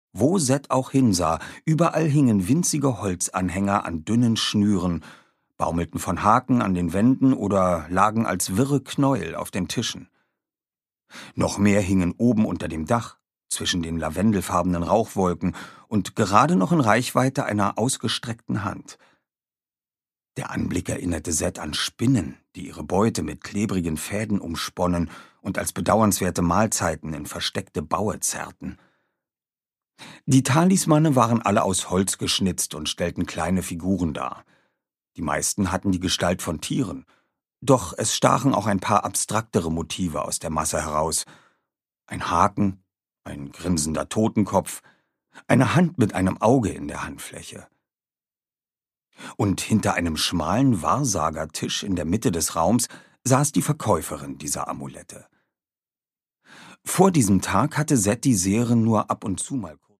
Wo Seth auch hinsah, überall hingen winzige Holzanhänger an dünnen Schnüren, baumelten von Haken an den Wänden oder lagen als wirre Knäuel auf den Tischen. Noch mehr hingen oben unter dem Dach, zwischen den lavendelfarbenen Rauchwolken und gerade noch in Reichweite einer ausgestreckten Hand. Der Anblick erinnerte Seth an Spinnen, die ihre Beute mit klebrigen Fäden umsponnen und als bedauernswerte Mahlzeiten in versteckte Baue zerrten. Die Talismane waren alle aus Holz geschnitzt und stellten kleine Figuren dar. Die meisten hatten die Gestalt von Tieren, doch es stachen auch ein paar abstraktere Motive aus der Masse heraus. Ein Haken, ein grinsender Totenkopf, eine Hand mit einem Auge in der Handfläche. Und hinter einem schmalen Wahrsagertisch in der Mitte des Raums saß die Verkäuferin dieser Amulette. Vor diesem Tag hatte Seth die Seherin nur ab und zu mal